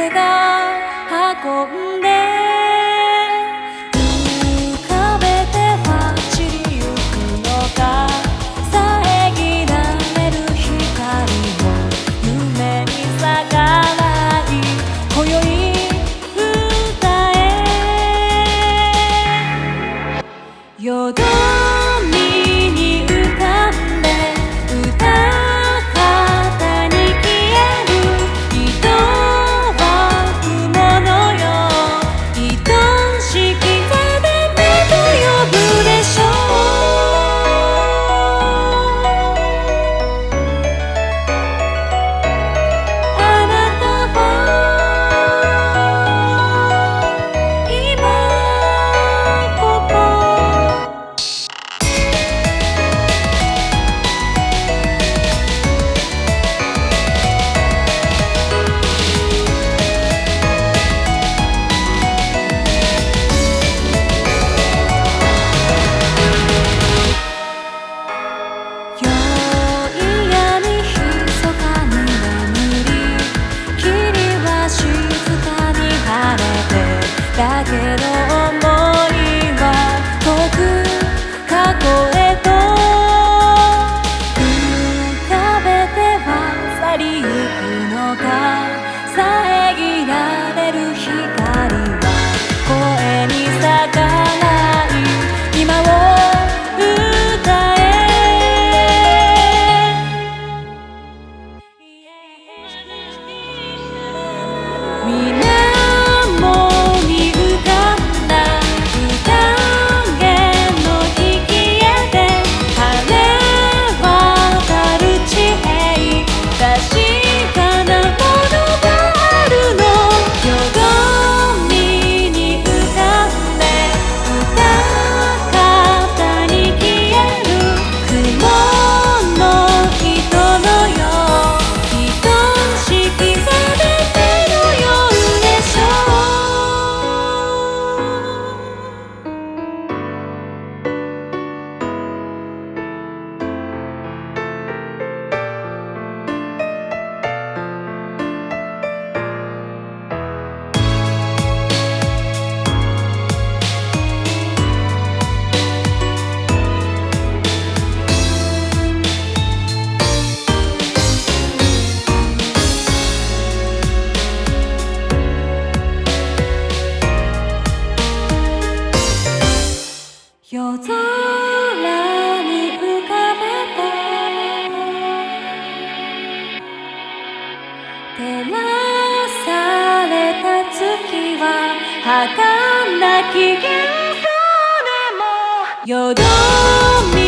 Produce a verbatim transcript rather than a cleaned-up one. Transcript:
風が運んで浮かべては散りゆくのか、遮られる光を夢に咲かない今宵歌え。よどみに浮かんで歌方に消える人は雲のよう、愛しき風で目と呼ぶでしょう。あなたは今ここだけど想いは遠く過去へと浮かべては去りゆくのか、遮られる光は声に咲かない今を歌え。水夜空に浮かべた照らされた月は儚き幻想でもよどみ